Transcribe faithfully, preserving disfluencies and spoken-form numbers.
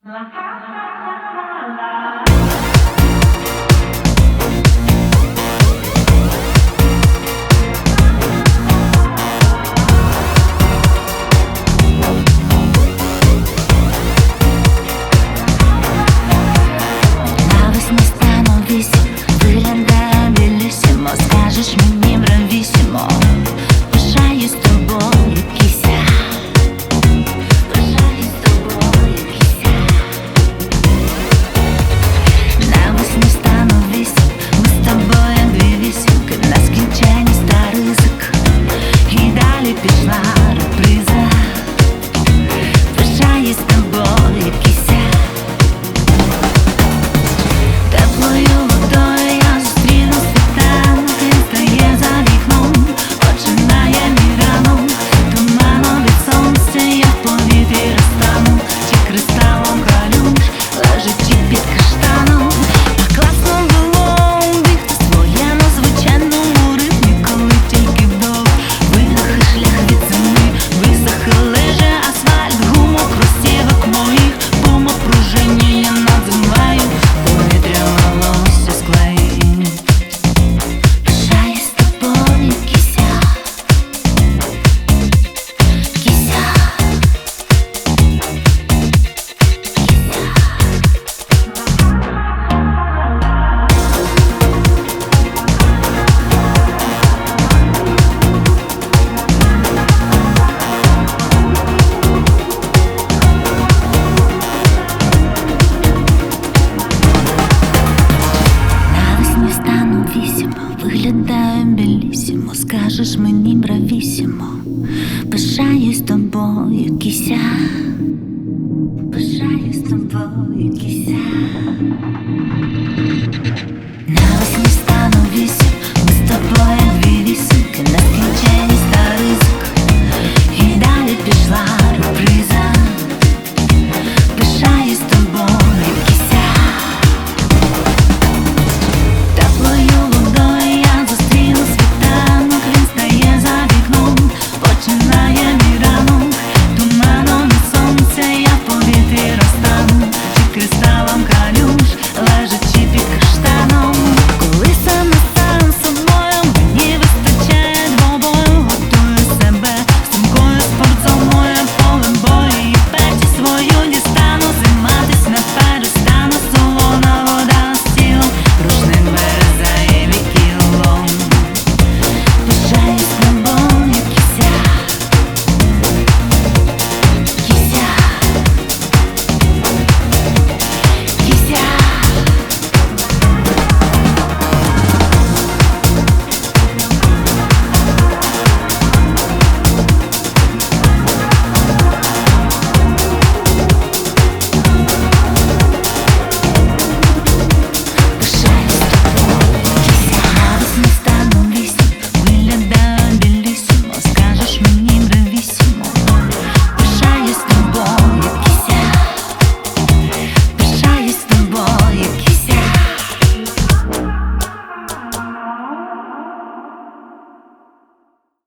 Навесні стану вісім, виглядає білісімо. Скажеш мені бравісімо, пишаюсь тобою, кися. Пишаюсь тобою, кися. Навесні стану вісім, ми з тобою дві вісімки. Нескінченність та ризик, і далі пішла реприза. Пишаюсь тобою, кися. Теплою водою я зустріну світанки, стає за вікном, починає мій ранок. Туманом від сонця я в повітрі розтану, чи кристалом калюш лежить чи під каштаном. Так класно було бігти в своєму звичайному ритмі, коли тільки вдох видох і шлях від землі. Висохи лежа асфальт, гумок кросівок моїх, бумок пружині я над землею. Повітря волосся склеїть. Пишаюсь тобою, кися. Кися. Навесні стану вісім, виглядаю білісімо. Скажеш мені бравісімо, пишаюсь тобою, кися. Пишаюсь тобою, кися.